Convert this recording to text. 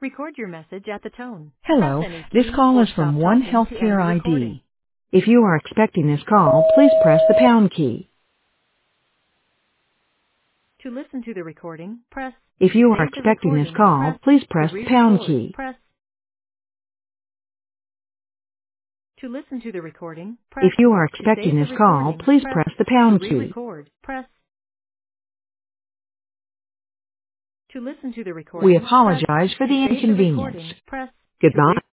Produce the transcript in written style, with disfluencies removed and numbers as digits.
Record your message at the tone. Press Hello, any this key call or is from stop One talking to end Healthcare the recording. ID. If you are expecting this call, please press the pound key. To listen to the recording, press. If To you are save the expecting this recording, call, press. please To press the pound re-record, key. press. To listen to the recording, If press. you are To expecting save the this call, recording, please press. press the To pound key. re-record, press. To listen to the We recording, press. apologize for To the save the inconvenience. recording, press. To Goodbye. re-